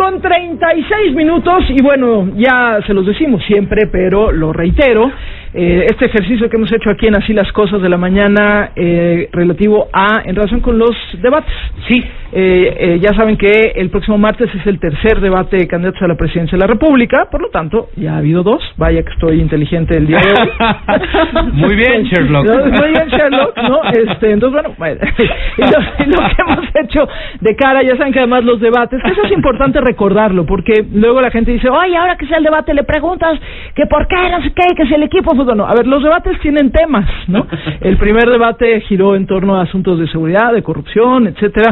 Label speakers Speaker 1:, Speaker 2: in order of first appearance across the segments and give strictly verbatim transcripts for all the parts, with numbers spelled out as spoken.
Speaker 1: con treinta y seis minutos y bueno, ya se los decimos siempre, pero lo reitero, eh, este ejercicio que hemos hecho aquí en Así las Cosas de la Mañana eh, relativo a, en relación con los debates.
Speaker 2: Sí.
Speaker 1: Eh, eh, ya saben que el próximo martes es el tercer debate de candidatos a la presidencia de la República, por lo tanto, ya ha habido dos, vaya que estoy inteligente el día de hoy.
Speaker 2: Muy bien, Sherlock.
Speaker 1: No, muy bien, Sherlock, ¿no? Este, entonces, bueno, bueno y, lo, y lo que hemos hecho de cara, ya saben que además los debates, que eso es importante recordarlo, porque luego la gente dice, oye, ahora que sea el debate le preguntas que por qué, no sé qué, que si el equipo fútbol. No, a ver, los debates tienen temas, ¿no? El primer debate giró en torno a asuntos de seguridad, de corrupción, etcétera,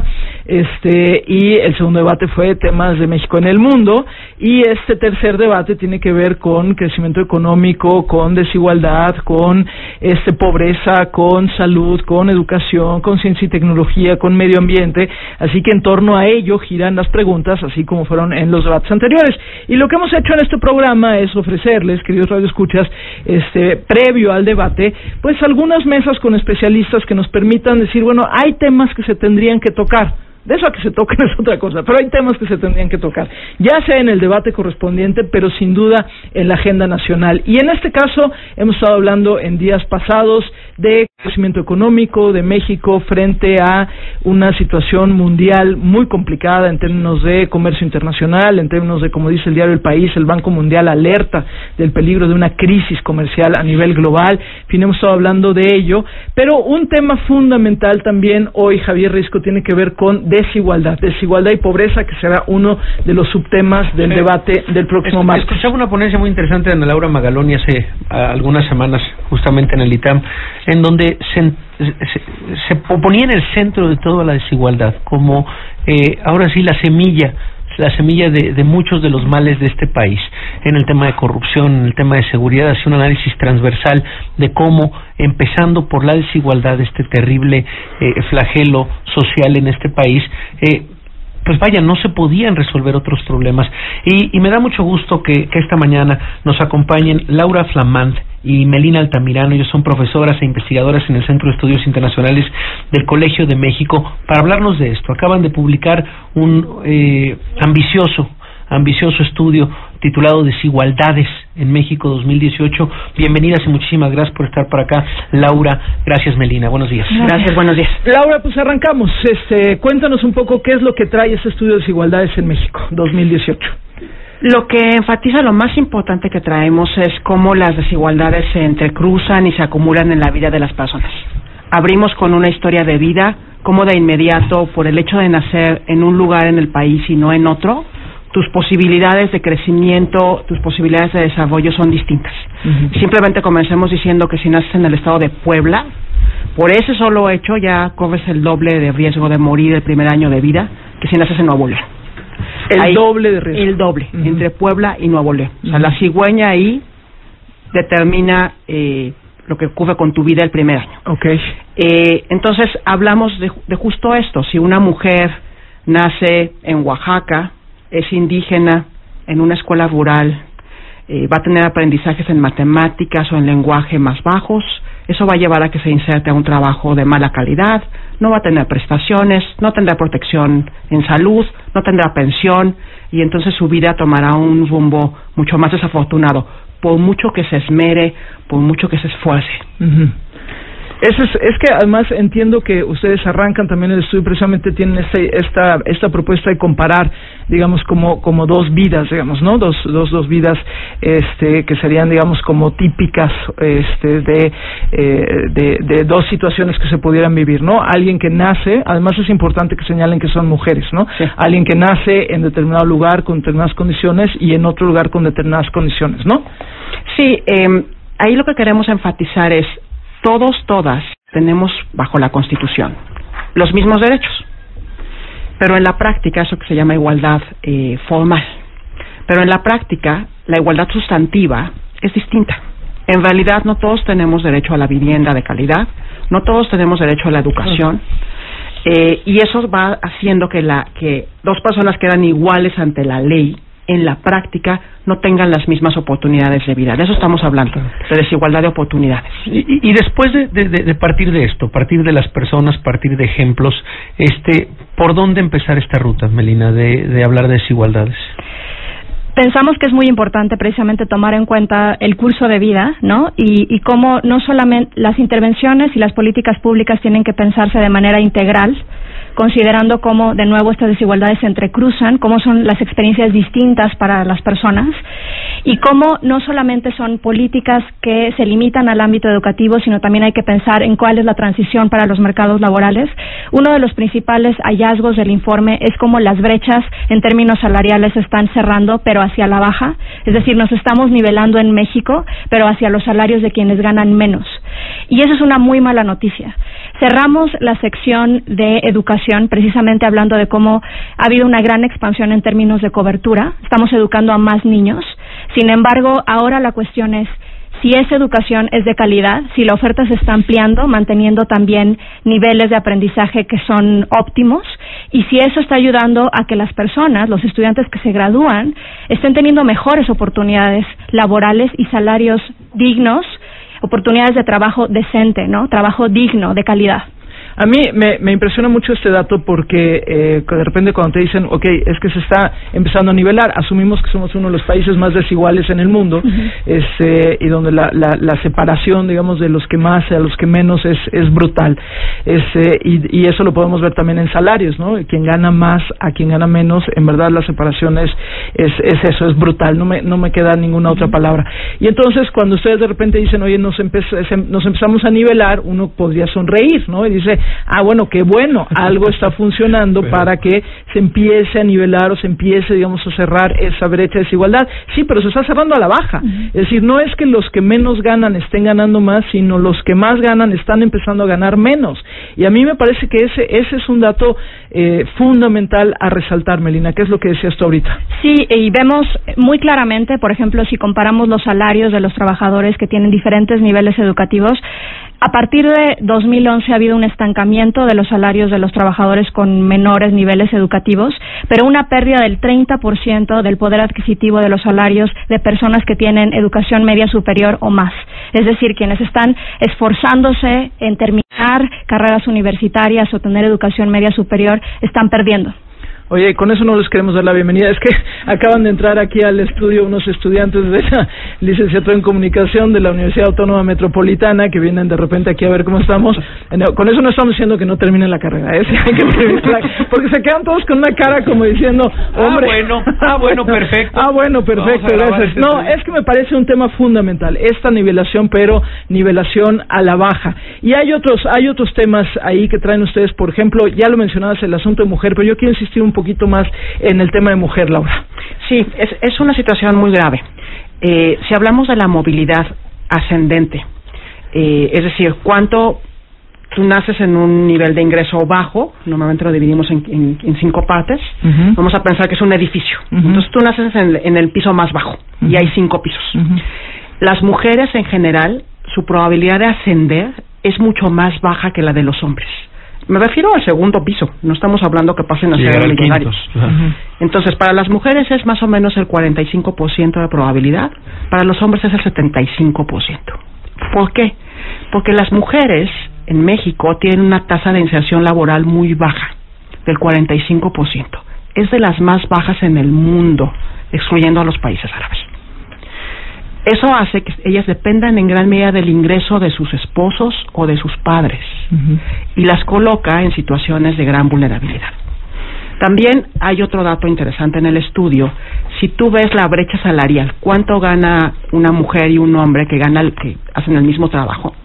Speaker 1: este, y el segundo debate fue temas de México en el mundo, y este tercer debate tiene que ver con crecimiento económico, con desigualdad, con este pobreza, con salud, con educación, con ciencia y tecnología, con medio ambiente, así que en torno a ello giran las preguntas, así como fueron en los debates anteriores. Y lo que hemos hecho en este programa es ofrecerles, queridos radioescuchas, este, previo al debate, pues algunas mesas con especialistas que nos permitan decir, bueno, hay temas que se tendrían que tocar. De eso a que se toquen es otra cosa, pero hay temas que se tendrían que tocar, ya sea en el debate correspondiente, pero sin duda en la agenda nacional. Y en este caso hemos estado hablando en días pasados de crecimiento económico de México frente a una situación mundial muy complicada en términos de comercio internacional, en términos de, como dice el diario El País, el Banco Mundial alerta del peligro de una crisis comercial a nivel global. En fin, hemos estado hablando de ello, pero un tema fundamental también hoy, Javier Risco, tiene que ver con desigualdad, desigualdad y pobreza, que será uno de los subtemas del debate del próximo
Speaker 2: es,
Speaker 1: martes.
Speaker 2: Escuchaba una ponencia muy interesante de Ana Laura Magaloni hace a, algunas semanas, justamente en el I T A M, en donde se, se, se ponía en el centro de toda la desigualdad, como eh, ahora sí la semilla, la semilla de, de muchos de los males de este país, en el tema de corrupción, en el tema de seguridad, hace un análisis transversal de cómo, empezando por la desigualdad, este terrible eh, flagelo social en este país, eh, pues vaya, no se podían resolver otros problemas. Y, y me da mucho gusto que, que esta mañana nos acompañen Laura Flamand y Melina Altamirano. Ellos son profesoras e investigadoras en el Centro de Estudios Internacionales del Colegio de México, para hablarnos de esto. Acaban de publicar un eh, ambicioso, ambicioso estudio titulado Desigualdades en México dos mil dieciocho. Bienvenidas y muchísimas gracias por estar por acá, Laura. Gracias, Melina. Buenos días.
Speaker 3: Gracias, buenos días.
Speaker 1: Laura, pues arrancamos. Este, cuéntanos un poco qué es lo que trae este estudio de Desigualdades en México dos mil dieciocho.
Speaker 3: Lo que enfatiza, lo más importante que traemos, es cómo las desigualdades se entrecruzan y se acumulan en la vida de las personas. Abrimos con una historia de vida, cómo de inmediato, por el hecho de nacer en un lugar en el país y no en otro, tus posibilidades de crecimiento, tus posibilidades de desarrollo son distintas. Uh-huh. Simplemente comencemos diciendo que si naces en el estado de Puebla, por ese solo hecho ya corres el doble de riesgo de morir el primer año de vida que si naces en Nuevo León.
Speaker 1: El
Speaker 3: ahí,
Speaker 1: doble de riesgo.
Speaker 3: El doble, uh-huh. entre Puebla y Nuevo León. Uh-huh. O sea, la cigüeña ahí determina eh, lo que ocurre con tu vida el primer año.
Speaker 1: Okay.
Speaker 3: Eh, entonces, hablamos de, de justo esto. Si una mujer nace en Oaxaca, es indígena, en una escuela rural, eh, va a tener aprendizajes en matemáticas o en lenguaje más bajos, eso va a llevar a que se inserte a un trabajo de mala calidad, no va a tener prestaciones, no tendrá protección en salud, no tendrá pensión, y entonces su vida tomará un rumbo mucho más desafortunado, por mucho que se esmere, por mucho que se esfuerce.
Speaker 1: Uh-huh. Eso es, es que además entiendo que ustedes arrancan también el estudio, precisamente tienen este, esta esta propuesta de comparar, digamos, como como dos vidas, digamos, ¿no? Dos dos dos vidas, este, que serían, digamos, como típicas, este, de, eh, de de dos situaciones que se pudieran vivir, ¿no? Alguien que nace, además es importante que señalen que son mujeres, ¿no? Sí. Alguien que nace en determinado lugar con determinadas condiciones y en otro lugar con determinadas condiciones, ¿no?
Speaker 3: Sí, eh, ahí lo que queremos enfatizar es todos, todas, tenemos bajo la Constitución los mismos derechos, pero en la práctica, eso que se llama igualdad eh, formal, pero en la práctica, la igualdad sustantiva es distinta. En realidad, no todos tenemos derecho a la vivienda de calidad, no todos tenemos derecho a la educación, eh, y eso va haciendo que, la, que dos personas quedan iguales ante la ley, en la práctica no tengan las mismas oportunidades de vida. De eso estamos hablando, de desigualdad de oportunidades.
Speaker 2: Y, y después de, de, de partir de esto, partir de las personas, partir de ejemplos, este, ¿por dónde empezar esta ruta, Melina, de, de hablar de desigualdades?
Speaker 4: Pensamos que es muy importante precisamente tomar en cuenta el curso de vida, ¿no? Y, y cómo no solamente las intervenciones y las políticas públicas tienen que pensarse de manera integral, considerando cómo, de nuevo, estas desigualdades se entrecruzan, cómo son las experiencias distintas para las personas y cómo no solamente son políticas que se limitan al ámbito educativo, sino también hay que pensar en cuál es la transición para los mercados laborales. Uno de los principales hallazgos del informe es cómo las brechas en términos salariales se están cerrando, pero hacia la baja, es decir, nos estamos nivelando en México, pero hacia los salarios de quienes ganan menos. Y eso es una muy mala noticia. Cerramos la sección de educación precisamente hablando de cómo ha habido una gran expansión en términos de cobertura. Estamos educando a más niños. Sin embargo, ahora la cuestión es si esa educación es de calidad, si la oferta se está ampliando, manteniendo también niveles de aprendizaje que son óptimos, y si eso está ayudando a que las personas, los estudiantes que se gradúan, estén teniendo mejores oportunidades laborales y salarios dignos, oportunidades de trabajo decente, ¿no? Trabajo digno, de calidad.
Speaker 1: A mí me, me impresiona mucho este dato porque eh, de repente cuando te dicen, ok, es que se está empezando a nivelar, asumimos que somos uno de los países más desiguales en el mundo, uh-huh. este, y donde la, la, la separación, digamos, de los que más a los que menos es, es brutal. Este, y, y eso lo podemos ver también en salarios, ¿no? Quien gana más a quien gana menos, en verdad la separación es, es, es eso, es brutal, no me, no me queda ninguna otra palabra. Y entonces cuando ustedes de repente dicen, oye, nos, empe- nos empezamos a nivelar, uno podría sonreír, ¿no? Y dice, ah, bueno, qué bueno, algo está funcionando pero... para que se empiece a nivelar o se empiece, digamos, a cerrar esa brecha de desigualdad. Sí, pero se está cerrando a la baja. Uh-huh. Es decir, no es que los que menos ganan estén ganando más, sino los que más ganan están empezando a ganar menos. Y a mí me parece que ese ese es un dato eh, fundamental a resaltar, Melina, que es lo que decías tú ahorita.
Speaker 4: Sí, y vemos muy claramente, por ejemplo, si comparamos los salarios de los trabajadores que tienen diferentes niveles educativos, a partir de dos mil once ha habido un estancamiento de los salarios de los trabajadores con menores niveles educativos, pero una pérdida del treinta por ciento del poder adquisitivo de los salarios de personas que tienen educación media superior o más. Es decir, quienes están esforzándose en terminar carreras universitarias o tener educación media superior están perdiendo.
Speaker 1: Oye, con eso no les queremos dar la bienvenida. Es que acaban de entrar aquí al estudio unos estudiantes de la licenciatura en comunicación de la Universidad Autónoma Metropolitana que vienen de repente aquí a ver cómo estamos. Con eso no estamos diciendo que no terminen la carrera, ¿eh? Hay que terminarla, porque se quedan todos con una cara como diciendo, hombre.
Speaker 2: Ah, bueno, ah, bueno, perfecto.
Speaker 1: Ah, bueno, perfecto, gracias. No, es que me parece un tema fundamental, esta nivelación, pero nivelación a la baja. Y hay otros, hay otros temas ahí que traen ustedes, por ejemplo, ya lo mencionabas, el asunto de mujer, pero yo quiero insistir un poquito más en el tema de mujer, Laura.
Speaker 3: Sí, es, es una situación muy grave. Eh, si hablamos de la movilidad ascendente, eh, es decir, cuánto tú naces en un nivel de ingreso bajo, normalmente lo dividimos en, en, en cinco partes, uh-huh. Vamos a pensar que es un edificio, uh-huh. Entonces tú naces en, en el piso más bajo, uh-huh. Y hay cinco pisos. Uh-huh. Las mujeres en general, su probabilidad de ascender es mucho más baja que la de los hombres. Me refiero al segundo piso, no estamos hablando que pasen a ser millonarios. Uh-huh. Entonces, para las mujeres es más o menos el cuarenta y cinco por ciento de probabilidad, para los hombres es el setenta y cinco por ciento. ¿Por qué? Porque las mujeres en México tienen una tasa de inserción laboral muy baja, del cuarenta y cinco por ciento. Es de las más bajas en el mundo, excluyendo a los países árabes. Eso hace que ellas dependan en gran medida del ingreso de sus esposos o de sus padres, uh-huh. Y las coloca en situaciones de gran vulnerabilidad. También hay otro dato interesante en el estudio. Si tú ves la brecha salarial, cuánto gana una mujer y un hombre que gana que hacen el mismo trabajo.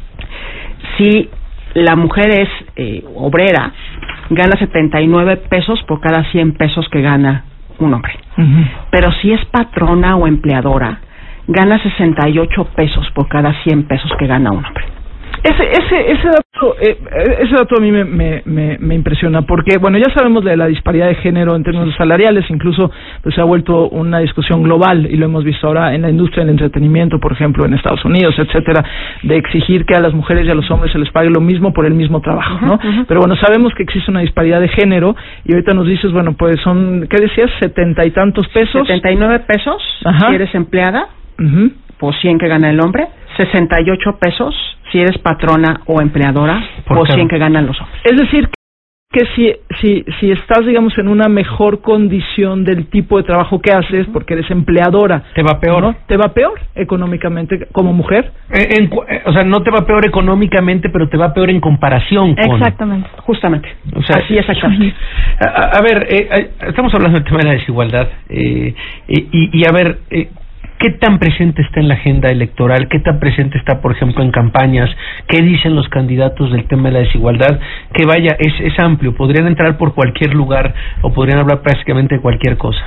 Speaker 3: Si la mujer es eh, obrera, gana setenta y nueve pesos por cada cien pesos que gana un hombre. Uh-huh. Pero si es patrona o empleadora, gana sesenta y ocho pesos por cada cien pesos que gana un hombre.
Speaker 1: Ese ese ese dato eh, ese dato a mí me, me me me impresiona porque bueno, ya sabemos de la disparidad de género en términos salariales, incluso pues se ha vuelto una discusión global y lo hemos visto ahora en la industria del entretenimiento, por ejemplo, en Estados Unidos, etcétera, de exigir que a las mujeres y a los hombres se les pague lo mismo por el mismo trabajo, ¿no? Uh-huh, uh-huh. Pero bueno, sabemos que existe una disparidad de género y ahorita nos dices, bueno, pues son, ¿qué decías? setenta y tantos pesos.
Speaker 3: setenta y nueve pesos. Ajá. Si eres empleada.
Speaker 1: Uh-huh.
Speaker 3: Por cien que gana el hombre, sesenta y ocho pesos si eres patrona o empleadora por, por cien que ganan los hombres.
Speaker 1: Es decir, que si, si, si estás, digamos, en una mejor condición del tipo de trabajo que haces, porque eres empleadora,
Speaker 2: te va peor,
Speaker 1: ¿no? Te va peor económicamente como mujer.
Speaker 2: En, en, o sea, no te va peor económicamente, pero te va peor en comparación con...
Speaker 3: Exactamente, justamente.
Speaker 2: O sea,
Speaker 3: así es, exactamente.
Speaker 2: A, a ver, eh, estamos hablando del tema de la desigualdad, eh, y, y a ver... Eh, ¿qué tan presente está en la agenda electoral? ¿Qué tan presente está, por ejemplo, en campañas? ¿Qué dicen los candidatos del tema de la desigualdad? Que vaya, es, es amplio, podrían entrar por cualquier lugar o podrían hablar prácticamente de cualquier cosa.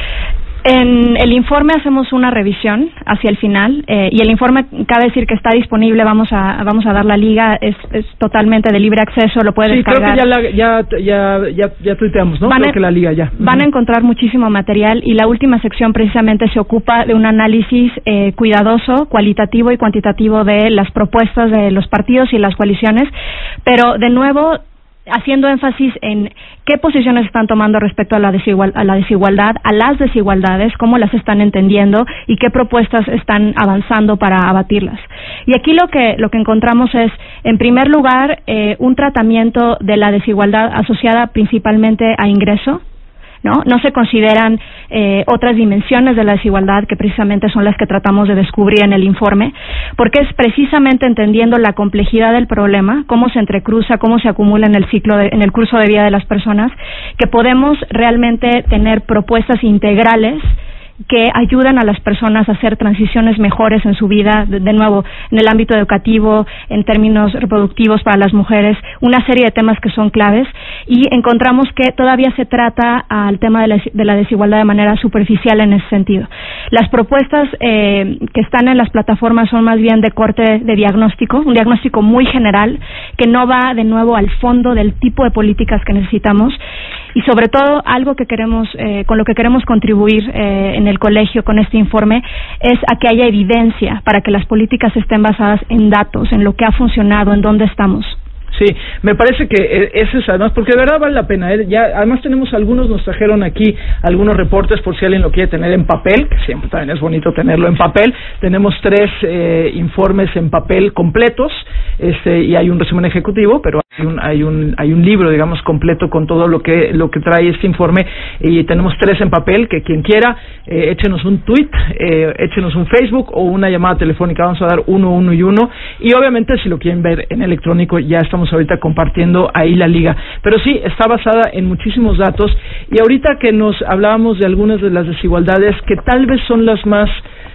Speaker 4: En el informe hacemos una revisión hacia el final, eh, y el informe, cabe decir que está disponible, vamos a vamos a dar la liga, es, es totalmente de libre acceso, lo puede
Speaker 1: sí,
Speaker 4: descargar.
Speaker 1: Sí, creo que ya, la, ya, ya, ya, ya tuiteamos, ¿no?
Speaker 4: Van
Speaker 1: creo
Speaker 4: a,
Speaker 1: que la liga ya.
Speaker 4: Van uh-huh. a encontrar muchísimo material, y la última sección precisamente se ocupa de un análisis eh, cuidadoso, cualitativo y cuantitativo de las propuestas de los partidos y las coaliciones, pero de nuevo haciendo énfasis en qué posiciones están tomando respecto a la, desigual, a la desigualdad, a las desigualdades, cómo las están entendiendo y qué propuestas están avanzando para abatirlas. Y aquí lo que lo que encontramos es, en primer lugar, eh, un tratamiento de la desigualdad asociada principalmente a ingreso. ¿No? No se consideran eh, otras dimensiones de la desigualdad, que precisamente son las que tratamos de descubrir en el informe, porque es precisamente entendiendo la complejidad del problema, cómo se entrecruza, cómo se acumula en el ciclo, de, en el curso de vida de las personas, que podemos realmente tener propuestas integrales que ayudan a las personas a hacer transiciones mejores en su vida, de, de nuevo, en el ámbito educativo, en términos reproductivos para las mujeres, una serie de temas que son claves, y encontramos que todavía se trata al tema de la, de la desigualdad de manera superficial en ese sentido. Las propuestas eh, que están en las plataformas son más bien de corte de diagnóstico, un diagnóstico muy general, que no va de nuevo al fondo del tipo de políticas que necesitamos, y sobre todo algo que queremos, eh, con lo que queremos contribuir eh, en el colegio con este informe, es a que haya evidencia para que las políticas estén basadas en datos, en lo que ha funcionado, en dónde estamos.
Speaker 1: Sí, me parece que ese es además, porque de verdad vale la pena, ¿eh? Ya, además tenemos algunos, nos trajeron aquí algunos reportes por si alguien lo quiere tener en papel, que siempre también es bonito tenerlo en papel. Tenemos tres eh, informes en papel completos, este, y hay un resumen ejecutivo, pero hay un, hay un, hay un libro, digamos, completo con todo lo que, lo que trae este informe, y tenemos tres en papel, que quien quiera, eh, échenos un tweet, eh, échenos un Facebook o una llamada telefónica, vamos a dar uno, uno y uno, y obviamente si lo quieren ver en electrónico, ya estamos ahorita compartiendo ahí la liga, pero sí, está basada en muchísimos datos, y ahorita que nos hablábamos de algunas de las desigualdades que tal vez son las más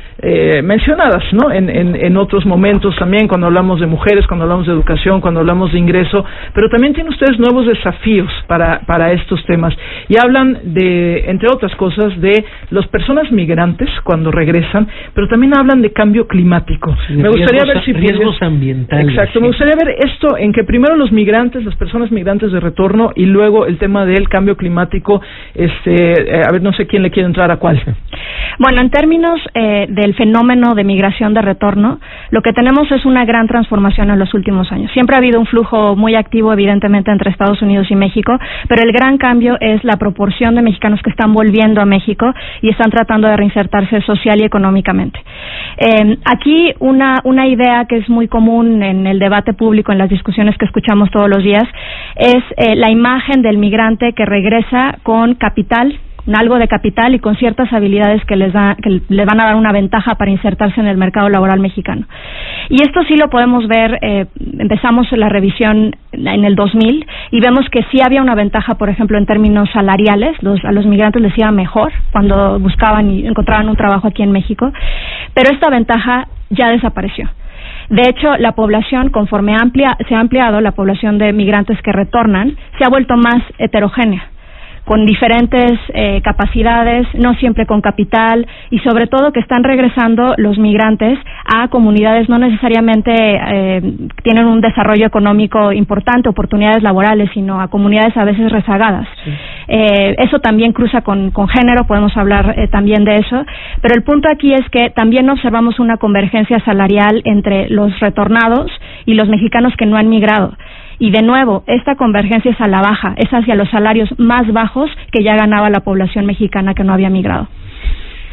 Speaker 1: Eh, mencionadas, ¿no? En, en, en otros momentos también, cuando hablamos de mujeres, cuando hablamos de educación, cuando hablamos de ingreso, pero también tienen ustedes nuevos desafíos para, para estos temas, y hablan de, entre otras cosas, de las personas migrantes cuando regresan, pero también hablan de cambio climático.
Speaker 2: Sí,
Speaker 1: me gustaría
Speaker 2: riesgos,
Speaker 1: ver si
Speaker 2: riesgos
Speaker 1: podrías,
Speaker 2: ambientales.
Speaker 1: Exacto,
Speaker 2: sí.
Speaker 1: me gustaría ver esto en que primero los migrantes, las personas migrantes de retorno, y luego el tema del cambio climático. Este, eh, a ver, no sé quién le quiere entrar a cuál.
Speaker 4: Bueno, en términos eh, del fenómeno de migración de retorno, lo que tenemos es una gran transformación en los últimos años. Siempre ha habido un flujo muy activo, evidentemente, entre Estados Unidos y México, pero el gran cambio es la proporción de mexicanos que están volviendo a México y están tratando de reinsertarse social y económicamente. Eh, aquí una, una idea que es muy común en el debate público, en las discusiones que escuchamos todos los días, es eh, la imagen del migrante que regresa con capital, algo de capital y con ciertas habilidades que les da, que le van a dar una ventaja para insertarse en el mercado laboral mexicano. Y esto sí lo podemos ver, eh, empezamos la revisión en el dos mil y vemos que sí había una ventaja, por ejemplo, en términos salariales, los, a los migrantes les iba mejor cuando buscaban y encontraban un trabajo aquí en México, pero esta ventaja ya desapareció. De hecho, la población, conforme amplia, se ha ampliado, la población de migrantes que retornan, se ha vuelto más heterogénea, con diferentes eh, capacidades, no siempre con capital, y sobre todo que están regresando los migrantes a comunidades no necesariamente eh, tienen un desarrollo económico importante, oportunidades laborales, sino a comunidades a veces rezagadas. Sí. Eh, eso también cruza con, con género, podemos hablar eh, también de eso, pero el punto aquí es que también observamos una convergencia salarial entre los retornados y los mexicanos que no han migrado. Y de nuevo, esta convergencia es a la baja, es hacia los salarios más bajos que ya ganaba la población mexicana que no había migrado.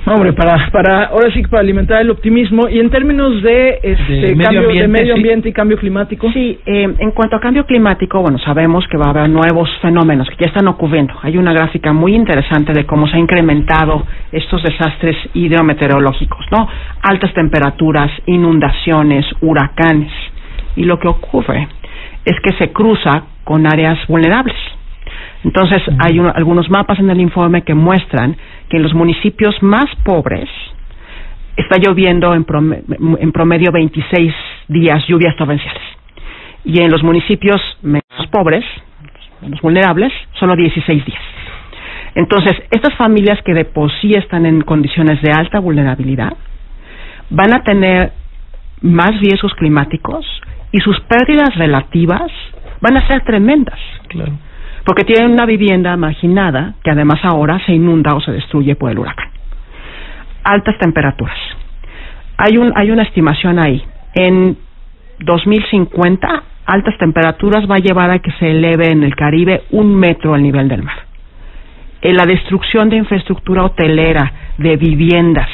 Speaker 1: Hombre, para, para, ahora sí, para alimentar el optimismo. Y en términos de, este,
Speaker 2: de
Speaker 1: cambio,
Speaker 2: medio ambiente,
Speaker 1: de medio ambiente
Speaker 2: sí.
Speaker 1: y cambio climático.
Speaker 3: Sí, eh, en cuanto a cambio climático, bueno, sabemos que va a haber nuevos fenómenos que ya están ocurriendo. Hay una gráfica muy interesante de cómo se ha incrementado estos desastres hidrometeorológicos, ¿no? Altas temperaturas, inundaciones, huracanes. Y lo que ocurre es que se cruza con áreas vulnerables. Entonces, hay un, algunos mapas en el informe que muestran que en los municipios más pobres está lloviendo en promedio, en promedio veintiséis días lluvias torrenciales. Y en los municipios menos pobres, menos vulnerables, solo dieciséis días. Entonces, estas familias que de por sí están en condiciones de alta vulnerabilidad van a tener más riesgos climáticos y sus pérdidas relativas van a ser tremendas.
Speaker 2: Claro.
Speaker 3: Porque tienen una vivienda marginada que además ahora se inunda o se destruye por el huracán. Altas temperaturas. Hay un hay una estimación ahí. En dos mil cincuenta, altas temperaturas va a llevar a que se eleve en el Caribe un metro el nivel del mar. En la destrucción de infraestructura hotelera, de viviendas,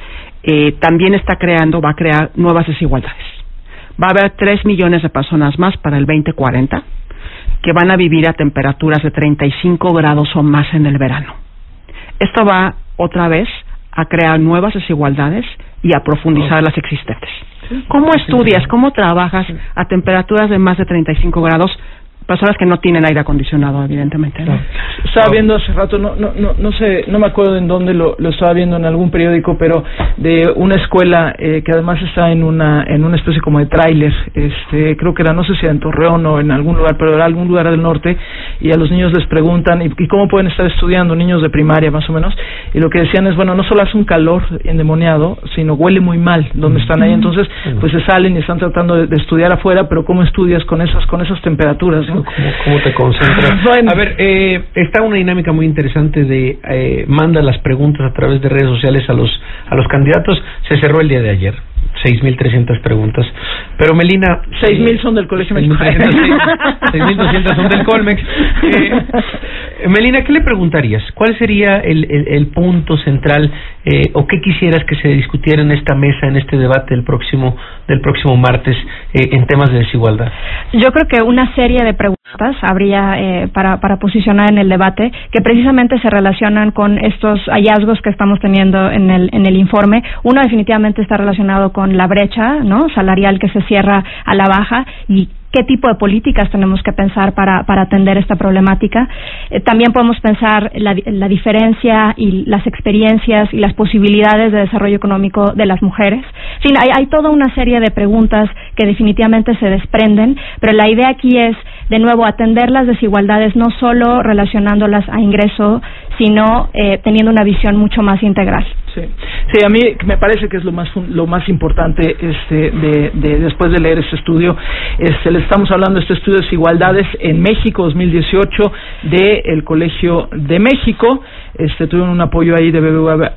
Speaker 3: eh, también está creando, va a crear nuevas desigualdades. Va a haber tres millones de personas más para el veinte cuarenta que van a vivir a temperaturas de treinta y cinco grados o más en el verano. Esto va otra vez a crear nuevas desigualdades y a profundizar las existentes. ¿Cómo estudias, cómo trabajas a temperaturas de más de treinta y cinco grados? Personas que no tienen aire acondicionado, evidentemente, ¿no?
Speaker 1: Estaba viendo hace rato, no no no no sé, no me acuerdo en dónde lo, lo estaba viendo, en algún periódico, pero de una escuela eh, que además está en una en una especie como de tráiler, este, creo que era, no sé si era en Torreón o en algún lugar, pero era algún lugar del norte, y a los niños les preguntan, ¿y, y cómo pueden estar estudiando? Niños de primaria, más o menos, y lo que decían es, bueno, no solo hace un calor endemoniado, sino huele muy mal donde están ahí, entonces, pues se salen y están tratando de, de estudiar afuera, pero ¿cómo estudias con esas con esas temperaturas, ¿no?
Speaker 2: ¿Cómo, cómo te concentras? Bueno. A ver, eh, está una dinámica muy interesante de eh, manda las preguntas a través de redes sociales a los a los candidatos. Se cerró el día de ayer, seis mil trescientas preguntas. Pero Melina,
Speaker 1: seis mil eh, son del Colegio
Speaker 2: Mexicano. seis mil doscientas son del Colmex. Eh, Melina, ¿qué le preguntarías? ¿Cuál sería el, el, el punto central eh, o qué quisieras que se discutiera en esta mesa, en este debate del próximo del próximo martes eh, en temas de desigualdad?
Speaker 4: Yo creo que una serie de preguntas habría eh, para, para posicionar en el debate que precisamente se relacionan con estos hallazgos que estamos teniendo en el en el informe. Uno definitivamente está relacionado con la brecha, ¿no?, salarial que se cierra a la baja, y qué tipo de políticas tenemos que pensar para, para atender esta problemática. Eh, también podemos pensar la, la diferencia y las experiencias y las posibilidades de desarrollo económico de las mujeres. En fin, hay, hay toda una serie de preguntas que definitivamente se desprenden, pero la idea aquí es, de nuevo, atender las desigualdades no solo relacionándolas a ingreso, sino eh, teniendo una visión mucho más integral.
Speaker 1: Sí, sí, a mí me parece que es lo más lo más importante este de, de después de leer este estudio. Este, le estamos hablando de este estudio de desigualdades en México dos mil dieciocho del Colegio de México. Este, tuvieron un apoyo ahí de B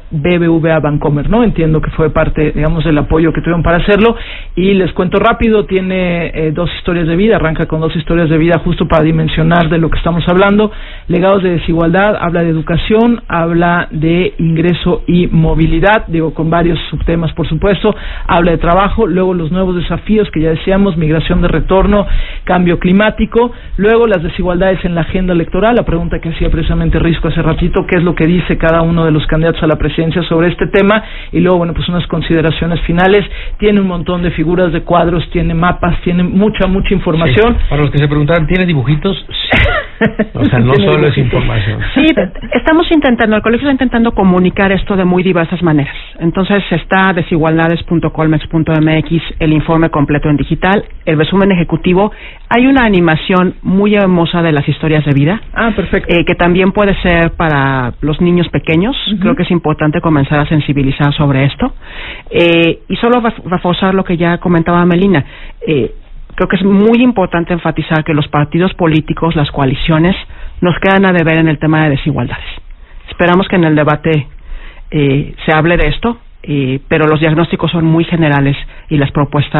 Speaker 1: B V A Bancomer, ¿no? Entiendo que fue parte, digamos, del apoyo que tuvieron para hacerlo. Y les cuento rápido, tiene eh, dos historias de vida, arranca con dos historias de vida justo para dimensionar de lo que estamos hablando. Legados de desigualdad, habla de educación, habla de ingreso y movilidad, digo, con varios subtemas, por supuesto, habla de trabajo, luego los nuevos desafíos que ya decíamos, migración de retorno, cambio climático, luego las desigualdades en la agenda electoral, la pregunta que hacía precisamente Risco hace ratito, qué es lo que dice cada uno de los candidatos a la presidencia sobre este tema, y luego, bueno, pues unas consideraciones finales. Tiene un montón de figuras, de cuadros, tiene mapas, tiene mucha, mucha información.
Speaker 2: Sí. Para los que se preguntaban, ¿tiene dibujitos? Sí. O sea, no solo es información.
Speaker 3: Sí, estamos intentando, el colegio está intentando comunicar esto de muy diversas maneras. Entonces está desigualdades punto colmex punto m x, el informe completo en digital, el resumen ejecutivo. Hay una animación muy hermosa de las historias de vida.
Speaker 1: Ah, perfecto.
Speaker 3: Eh, que también puede ser para los niños pequeños. Uh-huh. Creo que es importante comenzar a sensibilizar sobre esto. Eh, y solo reforzar lo que ya comentaba Melina. Eh, Creo que es muy importante enfatizar que los partidos políticos, las coaliciones, nos quedan a deber en el tema de desigualdades. Esperamos que en el debate eh, se hable de esto, eh, pero los diagnósticos son muy generales y las propuestas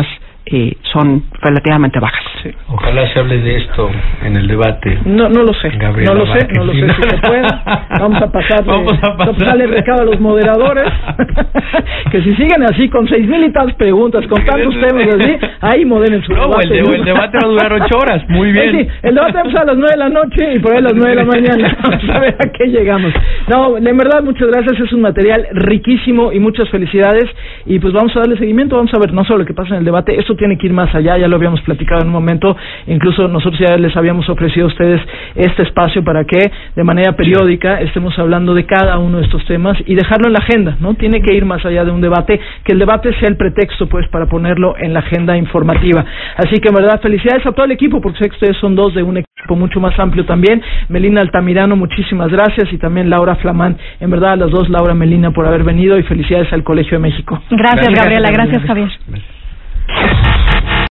Speaker 3: eh, son relativamente bajas.
Speaker 2: Sí. Ojalá se hable de esto en el debate.
Speaker 1: No, no lo sé,
Speaker 2: Gabriela
Speaker 1: no lo
Speaker 2: Márquez.
Speaker 1: sé, no lo sé si se puede. Vamos a pasarle,
Speaker 2: Vamos a pasar.
Speaker 1: pasarle recado a los moderadores que si siguen así con seis mil y tantas preguntas, con tantos temas así, ahí moderen su
Speaker 2: no,
Speaker 1: debate.
Speaker 2: El, de, el debate va a durar ocho horas, muy bien.
Speaker 1: Sí, el debate empieza a las nueve de la noche y por ahí a las nueve de la mañana. Vamos a ver a qué llegamos. No, en verdad, muchas gracias, es un material riquísimo y muchas felicidades. Y pues vamos a darle seguimiento, vamos a ver no solo lo que pasa en el debate, esto tiene que ir más allá, ya lo habíamos platicado en un momento, incluso nosotros ya les habíamos ofrecido a ustedes este espacio para que de manera periódica estemos hablando de cada uno de estos temas y dejarlo en la agenda, ¿no? Tiene que ir más allá de un debate, que el debate sea el pretexto pues para ponerlo en la agenda informativa. Así que en verdad felicidades a todo el equipo, porque sé que ustedes son dos de un equipo mucho más amplio también. Melina Altamirano, muchísimas gracias, y también Laura Flamán, en verdad a las dos, Laura, Melina, por haber venido, y felicidades al Colegio de México.
Speaker 4: Gracias,
Speaker 1: Gracias,
Speaker 4: Gabriela,
Speaker 1: gracias,
Speaker 4: gracias, Javier.